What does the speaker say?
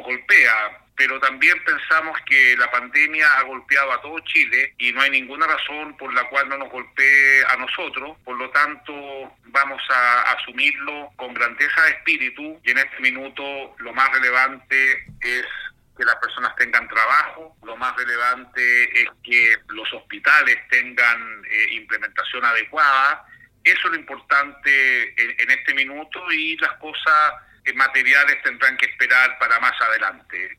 golpea, pero también pensamos que la pandemia ha golpeado a todo Chile y no hay ninguna razón por la cual no nos golpee a nosotros. Por lo tanto, vamos a asumirlo con grandeza de espíritu y en este minuto lo más relevante es que las personas tengan trabajo, lo más relevante es que los hospitales tengan implementación adecuada. Eso es lo importante en este minuto y las cosas materiales tendrán que esperar para más adelante.